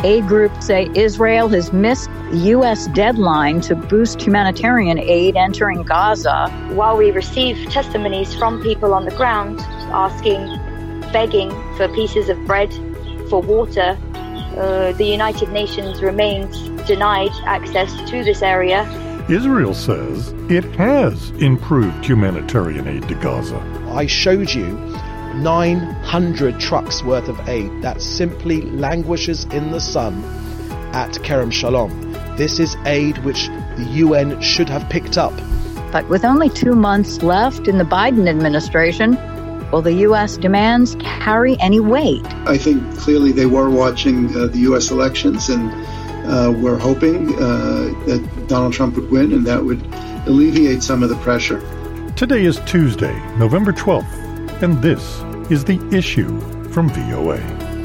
Aid groups say Israel has missed the U.S. deadline to boost humanitarian aid entering Gaza. While we receive testimonies from people on the ground asking, begging for pieces of bread, for water, the United Nations remains denied access to this area. Israel says it has improved humanitarian aid to Gaza. I showed you 900 trucks worth of aid that simply languishes in the sun at Kerem Shalom. This is aid which the UN should have picked up. But with only 2 months left in the Biden administration, will the U.S. demands carry any weight? I think clearly they were watching the U.S. elections and were hoping that Donald Trump would win, and that would alleviate some of the pressure. Today is Tuesday, November 12th. And this is The Issue from VOA.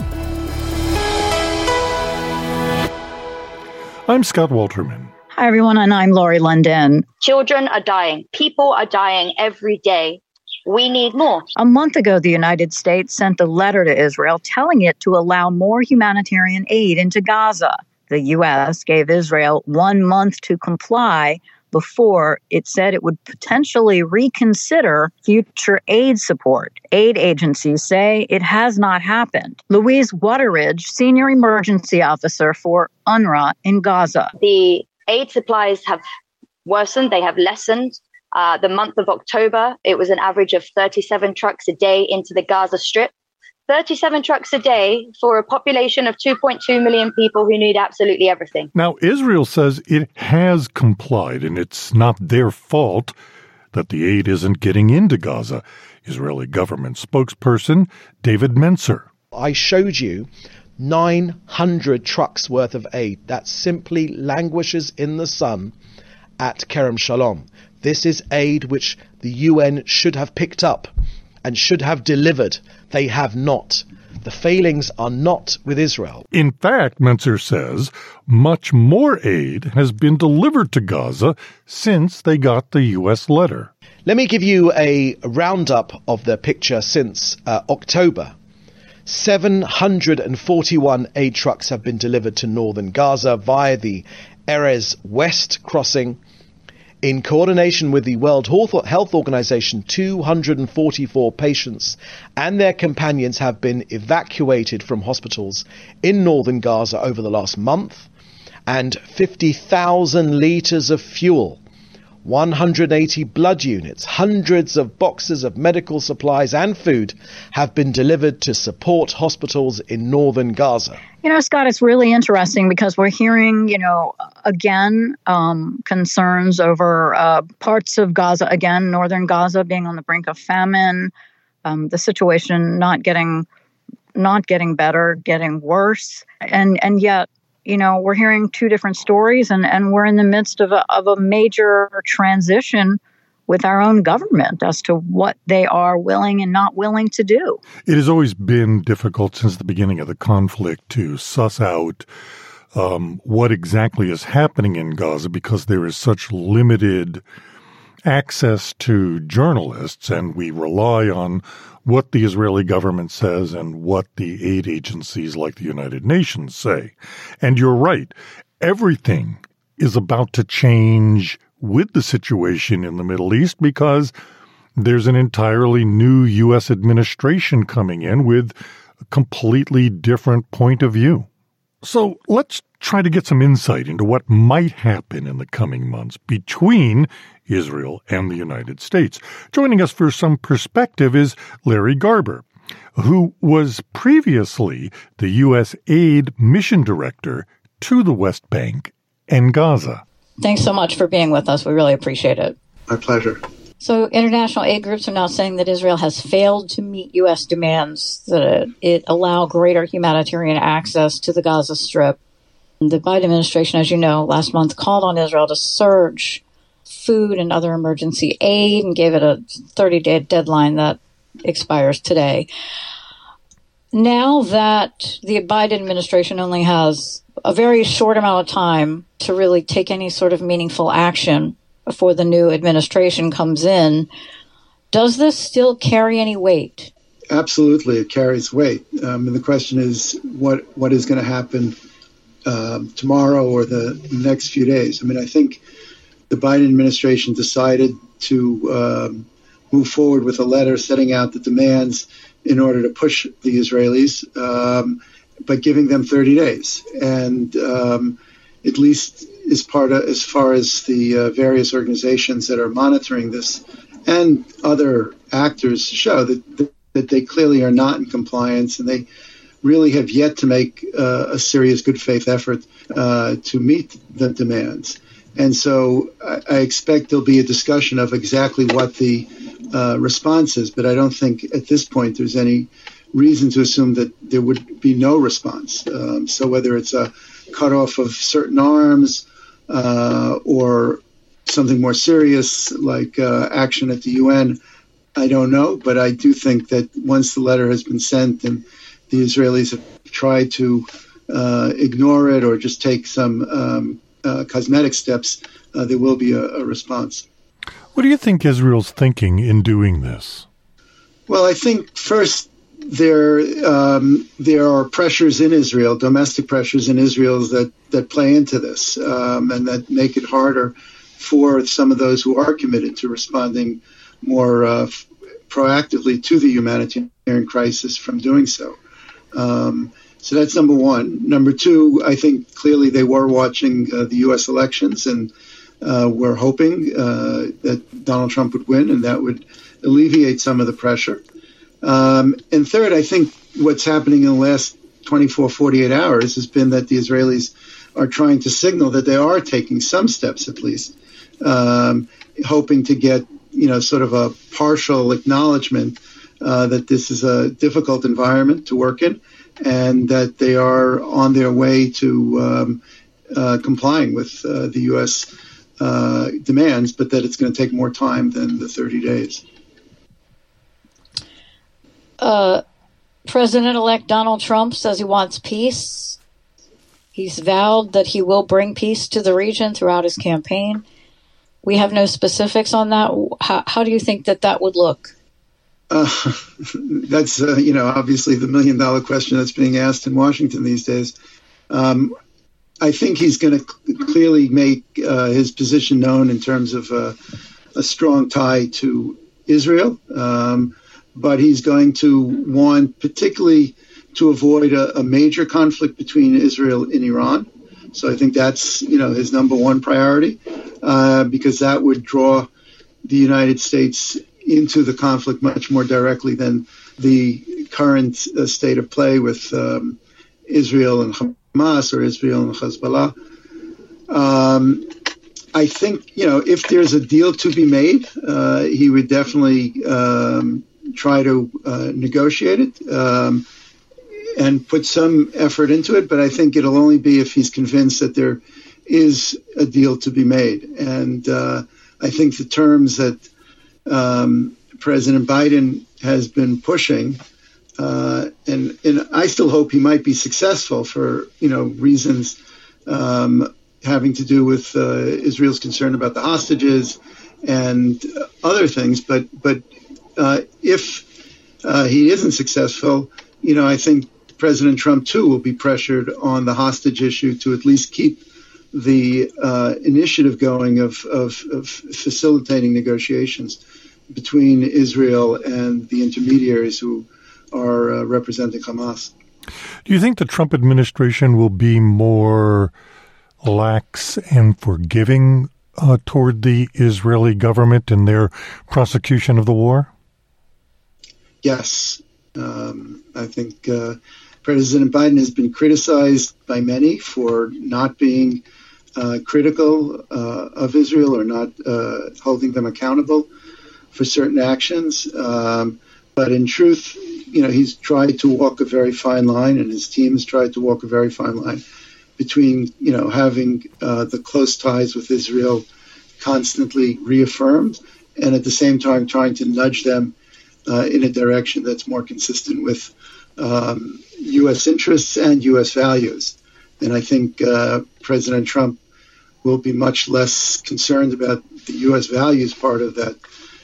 I'm Scott Walterman. Hi, everyone, and I'm Laurie London. Children are dying. People are dying every day. We need more. A month ago, the United States sent a letter to Israel telling it to allow more humanitarian aid into Gaza. The U.S. gave Israel 1 month to comply before it said it would potentially reconsider future aid support. Aid agencies say it has not happened. Louise Wateridge, Senior Emergency Officer for UNRWA in Gaza. The aid supplies have worsened. They have lessened. The month of October, it was an average of 37 trucks a day into the Gaza Strip. 37 trucks a day for a population of 2.2 million people who need absolutely everything. Now, Israel says it has complied, and it's not their fault that the aid isn't getting into Gaza. Israeli government spokesperson David Mencer. I showed you 900 trucks worth of aid that simply languishes in the sun at Kerem Shalom. This is aid which the UN should have picked up and should have delivered. They have not. The failings are not with Israel. In fact, Mencer says, much more aid has been delivered to Gaza since they got the U.S. letter. Let me give you a roundup of the picture since October. 741 aid trucks have been delivered to northern Gaza via the Erez West crossing. In coordination with the World Health Organization, 244 patients and their companions have been evacuated from hospitals in northern Gaza over the last month, and 50,000 liters of fuel, 180 blood units, hundreds of boxes of medical supplies and food have been delivered to support hospitals in northern Gaza. You know, Scott, it's really interesting because we're hearing, again, concerns over parts of Gaza, again, northern Gaza being on the brink of famine, the situation not getting better, getting worse. And yet, we're hearing two different stories, and we're in the midst of a major transition with our own government as to what they are willing and not willing to do. It has always been difficult since the beginning of the conflict to suss out what exactly is happening in Gaza because there is such limited access to journalists, and we rely on what the Israeli government says and what the aid agencies like the United Nations say. And you're right, everything is about to change with the situation in the Middle East because there's an entirely new U.S. administration coming in with a completely different point of view. So let's try to get some insight into what might happen in the coming months between Israel and the United States. Joining us for some perspective is Larry Garber, who was previously the U.S. aid mission director to the West Bank and Gaza. Thanks so much for being with us. We really appreciate it. My pleasure. So international aid groups are now saying that Israel has failed to meet U.S. demands that it allow greater humanitarian access to the Gaza Strip. The Biden administration, as you know, last month called on Israel to surge food and other emergency aid and gave it a 30-day deadline that expires today. Now that the Biden administration only has a very short amount of time to really take any sort of meaningful action before the new administration comes in, does this still carry any weight? Absolutely, it carries weight. And the question is, what is going to happen tomorrow or the next few days. I mean, I think the Biden administration decided to move forward with a letter setting out the demands in order to push the Israelis, but giving them 30 days. And at least as far as the various organizations that are monitoring this and other actors show that they clearly are not in compliance, and they really have yet to make a serious good faith effort to meet the demands. And so I expect there'll be a discussion of exactly what the response is, but I don't think at this point there's any reason to assume that there would be no response. So whether it's a cutoff of certain arms or something more serious like action at the UN, I don't know, but I do think that once the letter has been sent and the Israelis have tried to ignore it or just take some cosmetic steps, there will be a response. What do you think Israel's thinking in doing this? Well, I think first there are pressures in Israel, domestic pressures in Israel that play into this and that make it harder for some of those who are committed to responding more proactively to the humanitarian crisis from doing so. So that's number one. Number two, I think clearly they were watching the U.S. elections and were hoping that Donald Trump would win, and that would alleviate some of the pressure. And third, I think what's happening in the last 24, 48 hours has been that the Israelis are trying to signal that they are taking some steps at least, hoping to get, sort of a partial acknowledgement that this is a difficult environment to work in and that they are on their way to complying with the U.S. Demands, but that it's going to take more time than the 30 days. President-elect Donald Trump says he wants peace. He's vowed that he will bring peace to the region throughout his campaign. We have no specifics on that. How do you think that would look? That's, obviously the million-dollar question that's being asked in Washington these days. I think he's going to clearly make his position known in terms of a strong tie to Israel, but he's going to want particularly to avoid a major conflict between Israel and Iran. So I think that's, his number one priority, because that would draw the United States into the conflict much more directly than the current state of play with Israel and Hamas or Israel and Hezbollah. I think, if there's a deal to be made, he would definitely try to negotiate it and put some effort into it. But I think it'll only be if he's convinced that there is a deal to be made. And I think the terms that President Biden has been pushing, and I still hope he might be successful for reasons having to do with Israel's concern about the hostages and other things. But if he isn't successful, I think President Trump too will be pressured on the hostage issue to at least keep the initiative going of facilitating negotiations between Israel and the intermediaries who are representing Hamas. Do you think the Trump administration will be more lax and forgiving toward the Israeli government in their prosecution of the war? Yes. I think President Biden has been criticized by many for not being critical of Israel or not holding them accountable for certain actions. But in truth, he's tried to walk a very fine line, and his team has tried to walk a very fine line between, having the close ties with Israel constantly reaffirmed and at the same time trying to nudge them in a direction that's more consistent with U.S. interests and U.S. values. And I think President Trump will be much less concerned about the U.S. values part of that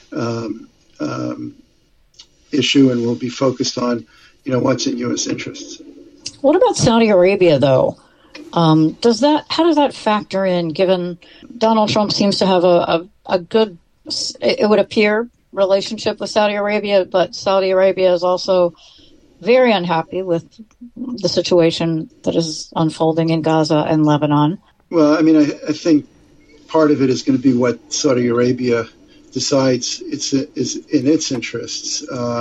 issue and will be focused on, what's in U.S. interests. What about Saudi Arabia, though? How does that factor in, given Donald Trump seems to have a good, it would appear, relationship with Saudi Arabia, but Saudi Arabia is also very unhappy with the situation that is unfolding in Gaza and Lebanon? Well, I mean, I think part of it is going to be what Saudi Arabia decides is in its interests.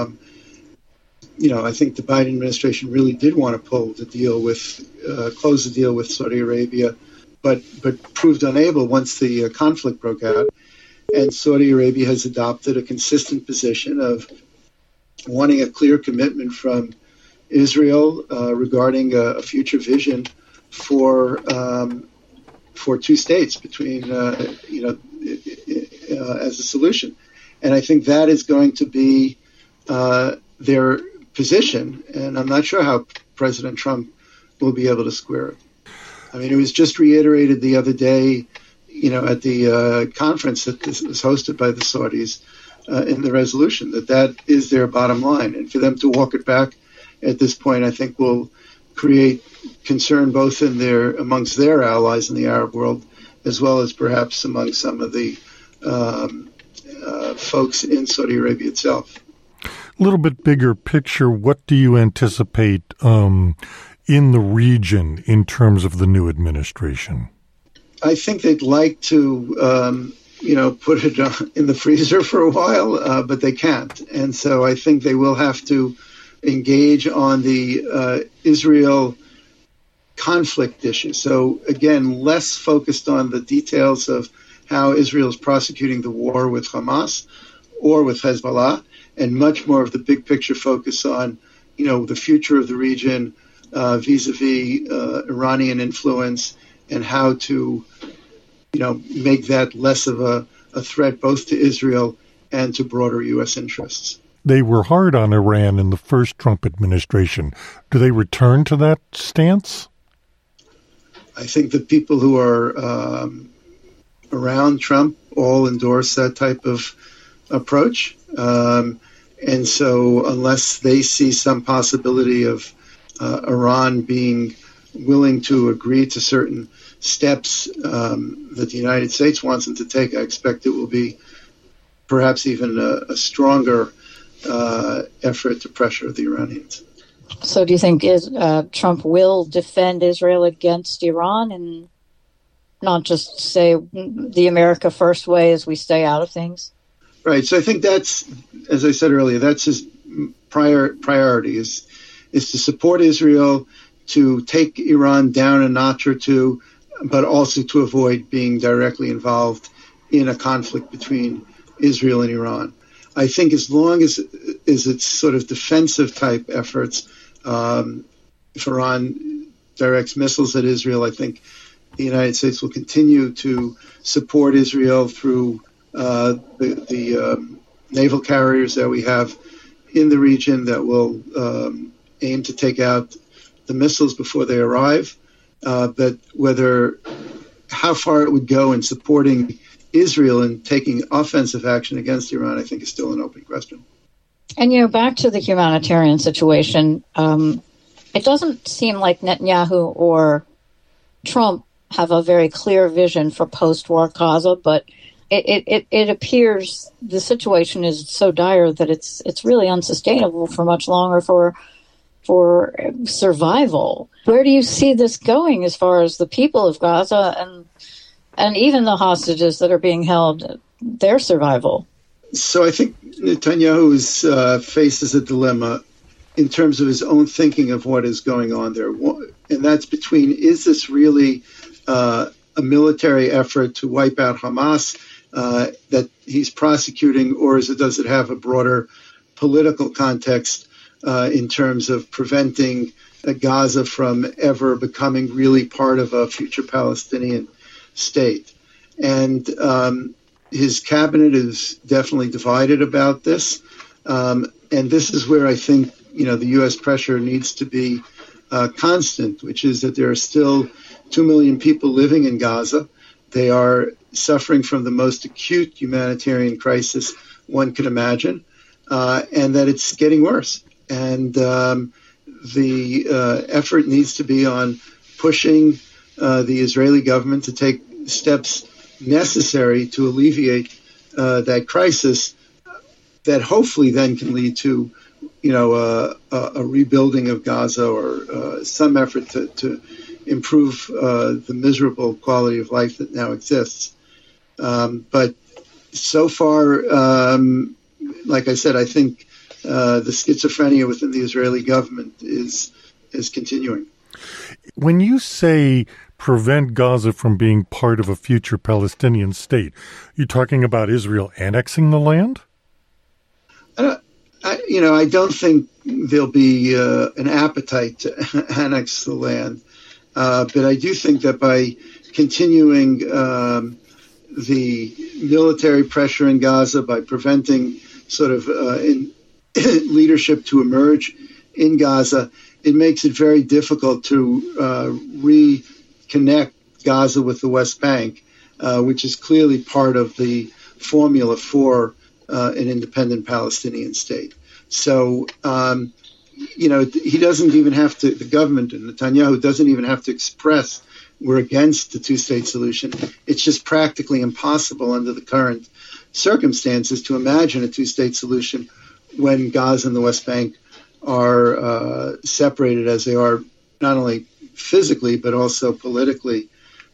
I think the Biden administration really did want to close the deal with Saudi Arabia, but proved unable once the conflict broke out. And Saudi Arabia has adopted a consistent position of wanting a clear commitment from Israel regarding a future vision for two states between as a solution. And I think that is going to be their position, and I'm not sure how President Trump will be able to square it. I mean, it was just reiterated the other day, at the conference that was hosted by the Saudis in the resolution, that is their bottom line. And for them to walk it back at this point, I think will create concern both amongst their allies in the Arab world, as well as perhaps among some of the folks in Saudi Arabia itself. A little bit bigger picture, what do you anticipate in the region in terms of the new administration? I think they'd like to, put it in the freezer for a while, but they can't. And so I think they will have to engage on the Israel conflict issue. So again, less focused on the details of how Israel is prosecuting the war with Hamas or with Hezbollah, and much more of the big picture focus on, the future of the region vis-a-vis Iranian influence, and how to, make that less of a threat both to Israel and to broader U.S. interests. They were hard on Iran in the first Trump administration. Do they return to that stance? I think the people who are around Trump all endorse that type of approach. And so unless they see some possibility of Iran being willing to agree to certain steps that the United States wants them to take, I expect it will be perhaps even a stronger effort to pressure the Iranians. So do you think Trump will defend Israel against Iran and not just say the America first way as we stay out of things? Right. So I think that's, as I said earlier, that's his priority is to support Israel, to take Iran down a notch or two, but also to avoid being directly involved in a conflict between Israel and Iran. I think as long as it's sort of defensive type efforts, if Iran directs missiles at Israel, I think the United States will continue to support Israel through the naval carriers that we have in the region that will aim to take out the missiles before they arrive. But how far it would go in supporting Israel and taking offensive action against Iran, I think is still an open question. And, back to the humanitarian situation, it doesn't seem like Netanyahu or Trump have a very clear vision for post-war Gaza, but it appears the situation is so dire that it's really unsustainable for much longer for survival. Where do you see this going as far as the people of Gaza and even the hostages that are being held, their survival? So I think Netanyahu is faced as a dilemma in terms of his own thinking of what is going on there. And that's between, is this really a military effort to wipe out Hamas that he's prosecuting, or does it have a broader political context in terms of preventing Gaza from ever becoming really part of a future Palestinian state? And his cabinet is definitely divided about this. And this is where I think, the U.S. pressure needs to be constant, which is that there are still 2 million people living in Gaza. They are suffering from the most acute humanitarian crisis one could imagine, and that it's getting worse. And the effort needs to be on pushing the Israeli government to take steps necessary to alleviate that crisis that hopefully then can lead to, a rebuilding of Gaza or some effort to improve the miserable quality of life that now exists. But so far, like I said, I think the schizophrenia within the Israeli government is continuing. When you say prevent Gaza from being part of a future Palestinian state, you're talking about Israel annexing the land? I don't think there'll be an appetite to annex the land. But I do think that by continuing the military pressure in Gaza, by preventing sort of leadership to emerge in Gaza, it makes it very difficult to reconnect Gaza with the West Bank, which is clearly part of the formula for an independent Palestinian state. So, he doesn't even have to, the government and Netanyahu doesn't even have to express we're against the two-state solution. It's just practically impossible under the current circumstances to imagine a two-state solution when Gaza and the West Bank are separated as they are, not only physically but also politically.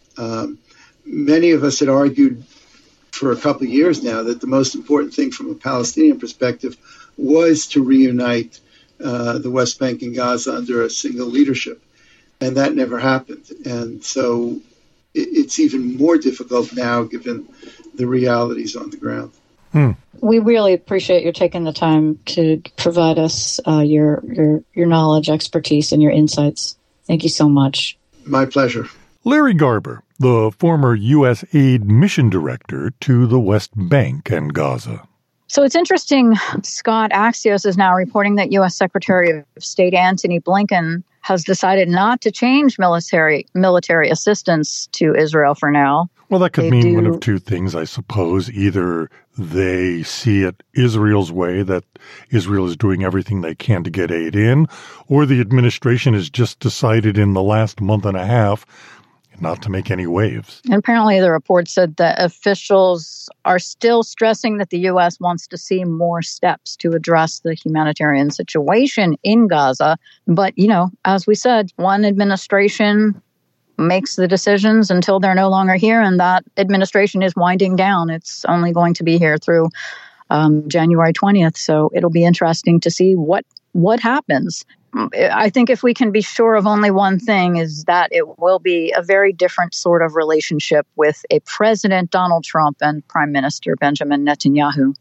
Many of us had argued for a couple of years now that the most important thing from a Palestinian perspective was to reunite the West Bank and Gaza under a single leadership, and that never happened. And so it's even more difficult now given the realities on the ground. We really appreciate your taking the time to provide us your knowledge, expertise, and your insights. Thank you so much. My pleasure. Larry Garber, the former U.S. aid mission director to the West Bank and Gaza. So it's interesting, Scott, Axios is now reporting that U.S. Secretary of State Antony Blinken has decided not to change military assistance to Israel for now. Well, that could mean one of two things, I suppose. Either they see it Israel's way, that Israel is doing everything they can to get aid in, or the administration has just decided in the last month and a half not to make any waves. And apparently the report said that officials are still stressing that the U.S. wants to see more steps to address the humanitarian situation in Gaza. But, as we said, one administration makes the decisions until they're no longer here, and that administration is winding down. It's only going to be here through January 20th, so it'll be interesting to see what happens. I think if we can be sure of only one thing is that it will be a very different sort of relationship with a President Donald Trump and Prime Minister Benjamin Netanyahu.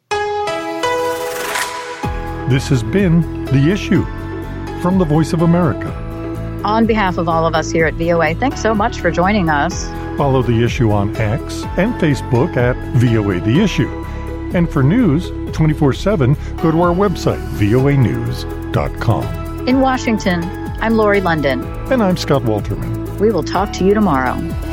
This has been The Issue from the Voice of America. On behalf of all of us here at VOA, thanks so much for joining us. Follow The Issue on X and Facebook at VOA The Issue. And for news 24/7, go to our website, voanews.com. In Washington, I'm Lori London. And I'm Scott Walterman. We will talk to you tomorrow.